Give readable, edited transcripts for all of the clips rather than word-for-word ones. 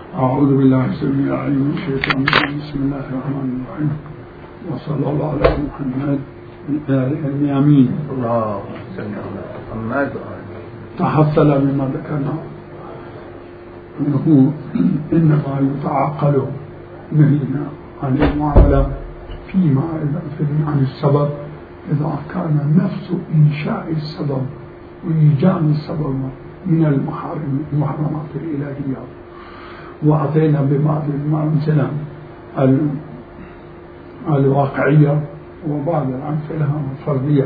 أعوذ بالله السميع العليم من الشيطان الرجيم. بسم الله الرحمن الرحيم، وصلى الله على محمد اليمين. الله محمد. تحصل مما ذكرنا أنه إنما يتعقل نهينا عن المعاملة فيما عن السبب إذا كان نفس إنشاء السبب وإيجاد السبب من المحرمات الإلهية. وأعطينا ببعض الأمثلة الواقعية وبعض الأمثلة الفردية،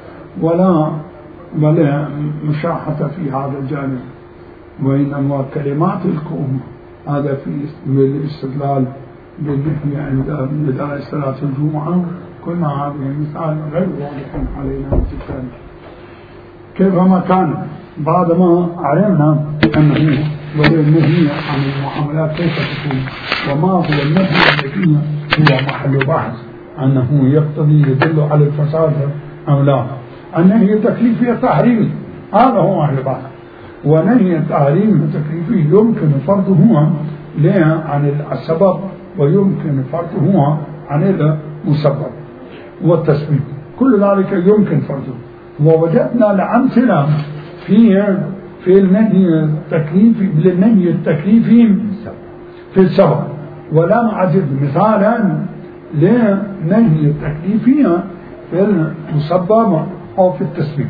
ولا مشاحة في هذا الجانب، وإنما كلمات الكون هذا في الاستدلال بالنهي عند نداء صلاة الجمعة. كل هذه المثال غير واضح علينا بالتالي كيفما كان بعدما علمنا أنه والنهي عن المعاملات كيف تكون وما هو النهي الذي هو محل بحث أنه يقتضي يدل على الفساد أو لا. النهي التكليفي التحريمي هذا هو محل بحث، ونهي التحريم التكليفي يمكن فرضه عن السبب ويمكن فرضه عن المسبب والتسبيب، كل ذلك يمكن فرضه. ووجدنا الأمثلة في النهي التكليفي للنهي التكليفي في السبب، ولم أجد مثالا لنهي التكليفي في المسبب أو في التسبيب.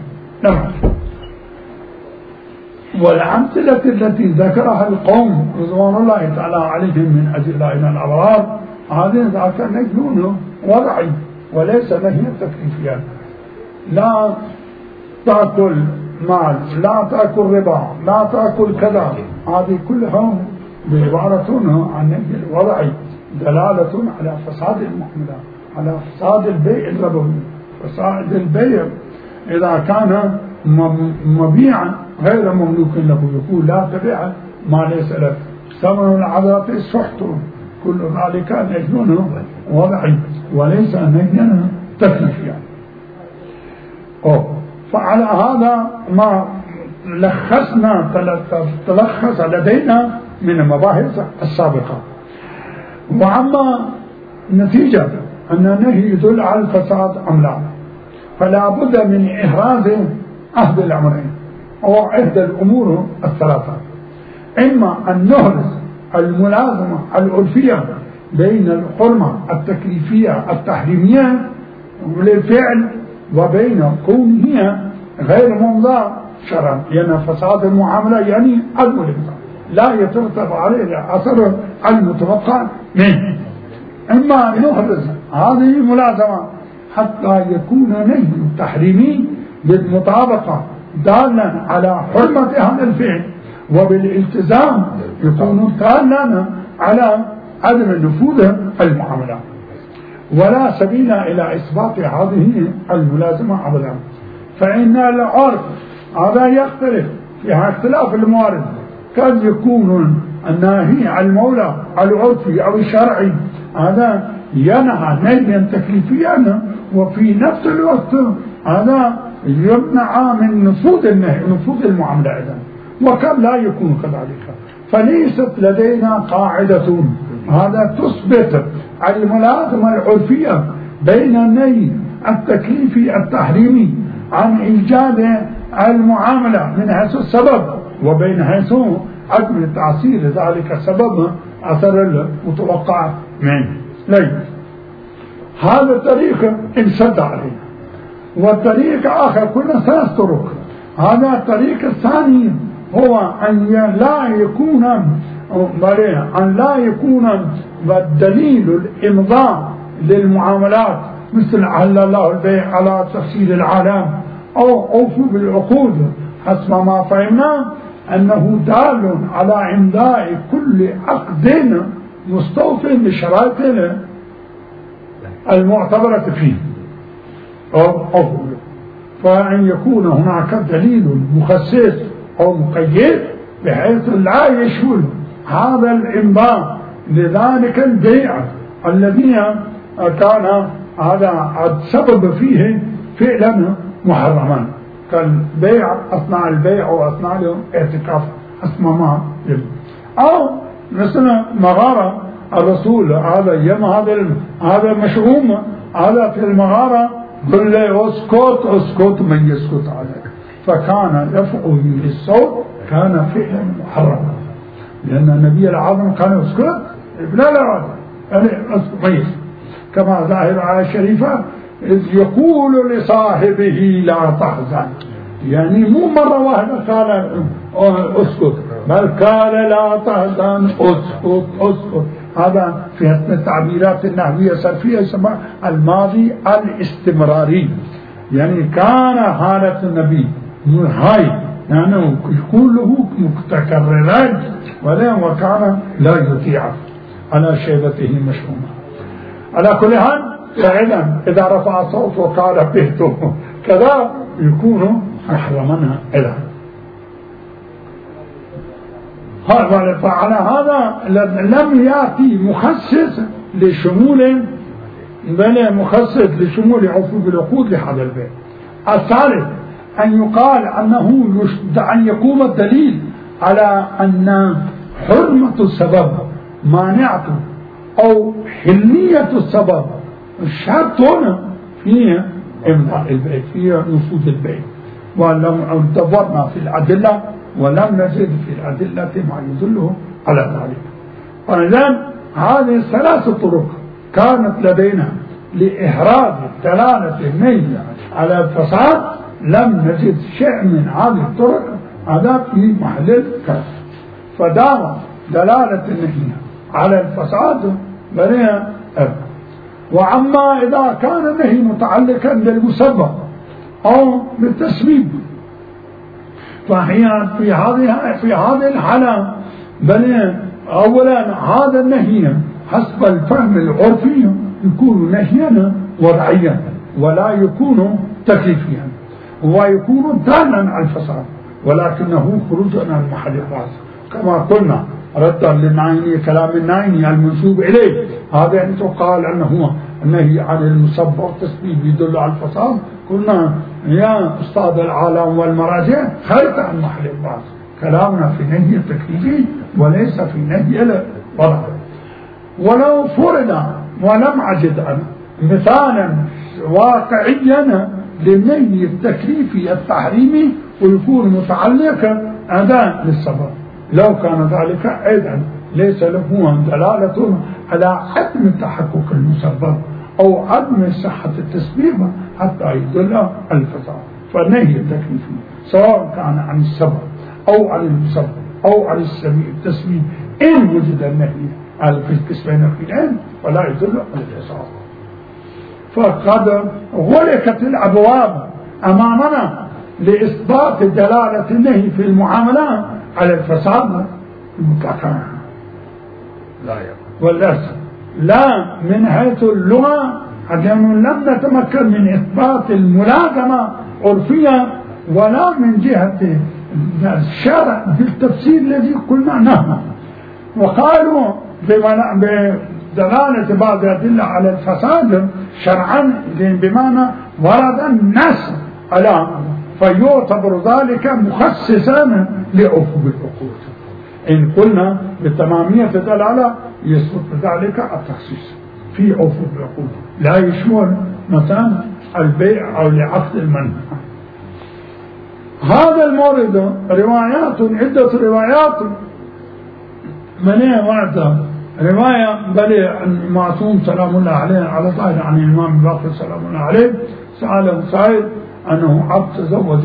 والأمثلة التي ذكرها القوم رضوان الله تعالى عليهم من أجلائنا الأبرار هذه ذاك نجنون وضعي وليس نهي تكليفيا. لا تأكل مال، لا تأكل ربا، لا تأكل كذا، هذه كلها بعبارة عن نهي الوضعي دلالة على فساد المعاملة، على فساد البيع الربوي، فساد البيع إذا كان مبيعا غير مملوك له، يقول لا تبيع ما ليس لك، ثمن العذاب السحت، كل ذلك نهي وضعي وليس نهيا تكليفيا. فعلى هذا ما تلخص لدينا من المباحث السابقة. وأما نتيجة أن النهي يدل على الفساد أم لا، فلا بد من إحراز أحد الأمرين أو إحدى الأمور الثلاثة: إما أن نحرز الملازمة العرفية بين الحرمة التكليفية التحريمية للفعل وبين كونه غير ممضى شرعا، لأن فساد المعاملة يعني الملزمة لا يترتب عليه الأثر المتوقع منه. إما نحرز هذه الملازمة حتى يكون نهي تحريمي بالمطابقة دالا على حرمة هذا الفعل، وبالالتزام يكون دالا على عدم النفوذ المعاملة، ولا سبيل إلى إثبات هذه الملازمة أبدا. فإن العرف هذا يختلف فيها اختلاف الموارد، قد يكون الناهي عن المولى العرفي أو الشرعي هذا ينهى نهيا تكليفيا، وفي نفس الوقت هذا يمنع من نفوذ النهي نفوذ المعاملة أيضا، وقد لا يكون كذلك. فليست لدينا قاعدة هذا تثبت الملازمة العرفية بين النهي التكليفي التحريمي عن إيجاد المعاملة من حيث السبب وبين حيث عدم تعصير ذلك السبب أثر المتوقع منه. ليه؟ هذا الطريق انسد علينا، والطريق آخر كنا ثلاث طرق. هذا الطريق الثاني هو أن لا يكون الدليل الإمضاء للمعاملات مثل أحل الله البيع على تفصيل العالم أو أوفوا بالعقود، حسب ما فهمنا أنه دال على إمضاء كل عقد مستوفٍ لشرائط المعتبرة فيه، فأن يكون هناك دليل مخصص أو مقيد بحيث لا يشمل هذا الإمضاء لذلك البيع الذي كان هذا السبب فيه فعلا محرما، كالبيع أثناء البيع أو أثناء الاعتكاف حسب ما يجب. أو مثلا مغارة الرسول هذا يم هذا مشؤوم، هذا في المغارة قل له اسكت اسكت من يسكت عليك، فكان رفعه للصوت كان فعلا محرما، لأن النبي العظيم كان يسكت لا يعني اسكت، كما ظاهر على الشريفة إذ يقول لصاحبه لا تحزن، يعني مو مرة واحدة قال اسكت، بل قال لا تحزن اسكت اسكت. هذا في التعبيرات النحوية الصرفية يسمى الماضي الاستمراري، يعني كان حالة النبي هاي يعني يقول له متكررات وكان لا يطيع على شيبته مشؤوما. على كل حال فعلا إذا رفع صوت وقال بهته كذا يكون محرما إله. فعلى هذا لم يأتي مخصص لشمول، بل مخصص لشمول عفو العقود لهذا البيت. الثالث أن يقال أن يقوم الدليل على أن حرمة السبب مانعة أو حلية السبب الشرط هنا في إمضاء البيت، في نفوذ البيت. ولم دورنا في الأدلة ولم نجد في الأدلة ما يدله على ذلك. فإذن هذه الثلاث طرق كانت لدينا لإحراز دلالة النهي على الفساد، لم نجد شيء من هذه الطرق هذا في محل الكلام. فدام دلالة النهي على الفساد بريئة. وعما إذا كان النهي متعلقا بالمسبب أو بالتسبيب، فهي في هذه الحالة بل أولا هذا النهي حسب الفهم العرفي يكون نهيا وضعيا ولا يكون تكليفيا، ويكون دالا على الفساد ولكنه خروجا عن محل الراس، كما قلنا ردا للنعيني كلام النعيني المنسوب إليه. هذا يعني قال أنه هو النهي عن المسبب والتسبيب يدل على الفساد، قلنا يا أستاذ العالم والمراجع خرج عن محل الراس، كلامنا في نهي التكليفي وليس في نهي الوضع. ولو فرض ولم أجد أنا مثالا واقعيا للنهي التكليفي التحريمي ويكون متعلقا أداء للسبب، لو كان ذلك أيضا ليس له دلالة على عدم تحقق المسبب أو عدم صحة التسبيب حتى يدل على الفساد. فالنهي التكليفي سواء كان عن السبب أو عن المسبب أو عن التسبيب إن وجد النهي على في القسمين الأخيرين فلا يدل على الفساد. فقد غلقت الأبواب أمامنا لإثبات دلالة النهي في المعاملات على الفساد مطلقا والأسف لا من حيث اللغة، لأنه لم نتمكن من إثبات الملازمة عرفيا ولا من جهة الشرع بالتفسير الذي قلنا نحن. وقالوا بدلالة بعض الأدلة على الفساد شرعا بمعنى ورد النص على فيعتبر ذلك مخصصا لعفو العقود. إن قلنا بتمامية الدلالة يثبت ذلك التخصيص في عفو العقود، لا يشمل مثلا البيع أو لعقد المنع. هذا المورد روايات عدة روايات منها وعدة رواية بل المعصوم سلام الله عليه على ظاهر عن الإمام الباقر سلام الله عليه سأل سعيد أنه عبد تزوج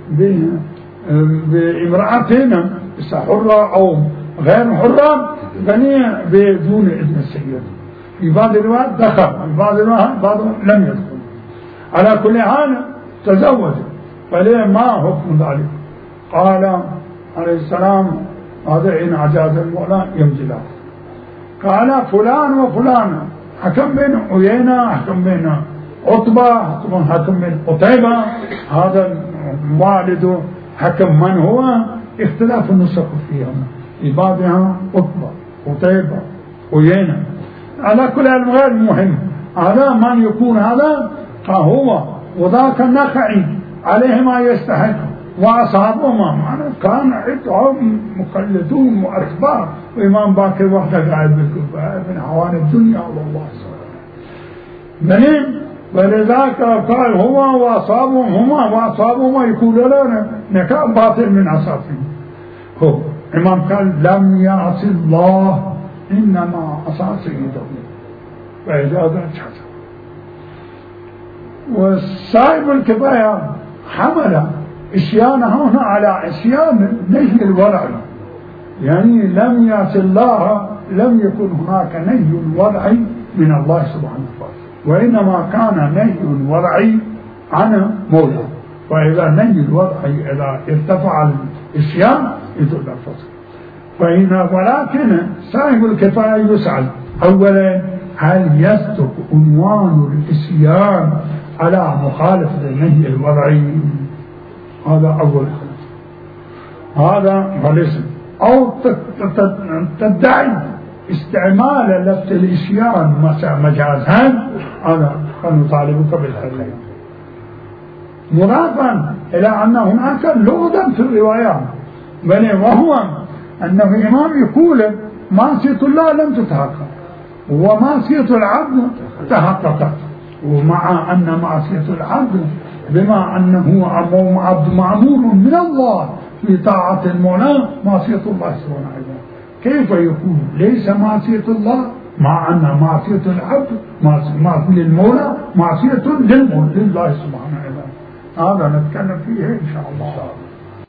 بامرأتين حرة أو غير حرة بنية بدون إذن السيد. في بعض الروايات دخل، في بعض الروايات بعضهم لم يدخل. على كل حال تزوج، فليه ما حكم ذلك؟ قال عليه السلام هذا إن عجاز المولى يمضي له. قال فلان وفلان، حكم بين عيينة، حكم بين عتبة، حكم بين قتيبة، هذا والد حكم من هو اختلاف النسخ فيهم، في بعضها عتبة قتيبة عيينة. على كل غير مهم، هذا من يكون هذا هو وذاك النخعي عليه ما يستحق وأصحابهما كان عندهم مقلدون وأتباع وإمام باكر وحده قاعد من عوان الدنيا والله سبحانه. ولذلك قال هما وأصابهما يقول لنا نكام باطل من أصابهم. هو إمام قال لم يعص الله إنما عصى سيده فإذا ذات حسن. والصاحب الكفاية حمل إسيانه هنا على إسيان نهي الورع، يعني لم يعص الله، لم يكن هناك نهي ورعي من الله سبحانه وتعالى، وإنما كان نهي ورعي عن مولاه. وإذا نهي الورعي إذا ارتفع الإسيان يدل الفصل. ولكن صاحب الكفاية يسأل أولا هل يصدق عنوان الإسيان على مخالفة النهي الورعي؟ هذا أول هذا غلسن. أو تدعي استعمال لفظ الإسيان مجازا، هذا نطالبك بالحرية. مضافا إلى أن هناك لغة في الروايات، وهو أن الإمام يقول معصية الله لم تتحقق ومعصية العبد تحققت، ومع أن معصية العبد بما أنه عبد معمور من الله في طاعة المولى معصية الله سبحانه وتعالى، كيف يكون ليس معصية الله مع أن معصية العبد معصية للمولى معصية لله سبحانه وتعالى؟ هذا نتكلم فيه إن شاء الله.